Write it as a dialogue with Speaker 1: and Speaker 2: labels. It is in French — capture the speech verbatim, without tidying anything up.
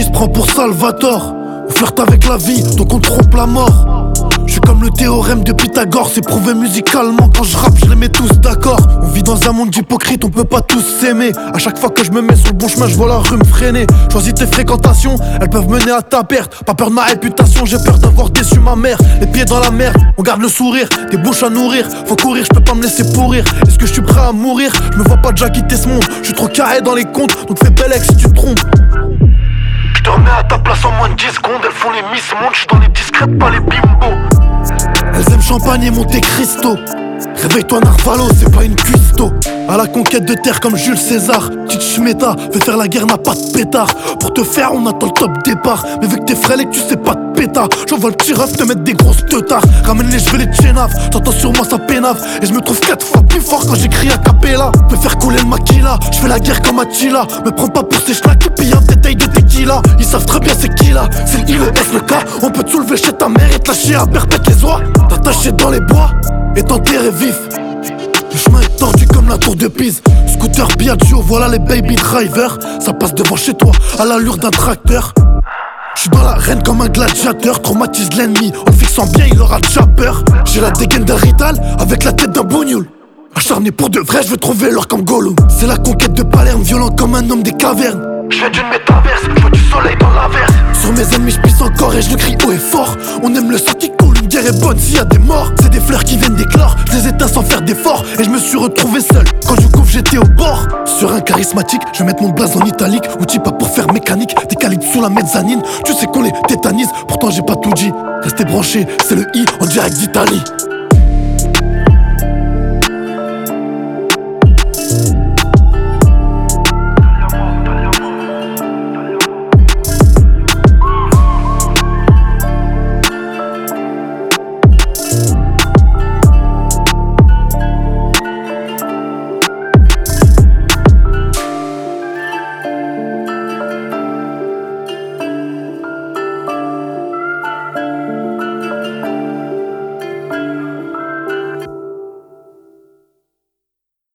Speaker 1: dit se prend pour Salvatore. On flirte avec la vie, donc on trompe la mort. Je suis comme le théorème de Pythagore, c'est prouvé musicalement. Quand je rappe, je les mets tous d'accord. On vit dans un monde d'hypocrite, on peut pas tous s'aimer. À chaque fois que je me mets sur le bon chemin, je vois la rue me freiner. Choisis tes fréquentations, elles peuvent mener à ta perte. Pas peur de ma réputation, j'ai peur d'avoir déçu ma mère. Les pieds dans la merde, on garde le sourire. Des bouches à nourrir, faut courir, je peux pas me laisser pourrir. Est-ce que je suis prêt à mourir? Je me vois pas déjà quitter ce monde. Je suis trop carré dans les comptes, donc fais belle ex si tu te trompes. Je te remets à ta place en moins de dix secondes. Elles font les Miss Monde, je suis dans les discrètes, pas les bimbos. Elles aiment champagne et Monte Cristo. Réveille-toi Narvalo, c'est pas une cuisto. À la conquête de terre comme Jules César. Petite schmeta, fait faire la guerre n'a pas de pétard. Pour te faire on attend le top départ. Mais vu que t'es frêle et que tu sais pas de pétard, j'envoie le petit ref te mettre des grosses teutards. Ramène les cheveux les tchénaves, t'entends sur moi ça pénave. Et je me trouve quatre fois plus fort quand j'écris a cappella. Peux faire couler le maquila, je fais la guerre comme Attila. Me prends pas pour ces schnacks et puis un détail de tequila. Ils savent très bien c'est qui là, c'est le I, le S, le K. On peut te soulever chez ta mère et te lâcher à perpète les oies. T'attacher dans les bois et t'enterrer vif. Le chemin est tordu comme la tour de Pise. Scooter Piaggio, voilà les baby drivers. Ça passe devant chez toi à l'allure d'un tracteur. J'suis dans l'arène comme un gladiateur. Traumatise l'ennemi, en fixant bien il aura déjà peur. J'ai la dégaine d'un Rital avec la tête d'un bougnoul. Acharné pour de vrai, je veux trouver l'or comme Gollum. C'est la conquête de Palerme, violent comme un homme des cavernes. Je viens d'une métaverse, je veux du soleil dans l'averse. Sur mes ennemis je pisse encore et je le crie haut et fort. On aime le sang qui coule, une guerre est bonne s'il y a des morts. C'est des fleurs qui viennent d'éclore, je les éteins sans faire d'effort. Et je me suis retrouvé seul, quand je couvre j'étais au bord. Sur un charismatique, je vais mettre mon blaze en italique. Outil pas pour faire mécanique, des calibres sous la mezzanine. Tu sais qu'on les tétanise, pourtant j'ai pas tout dit. Restez branchés, c'est le I en direct d'Italie.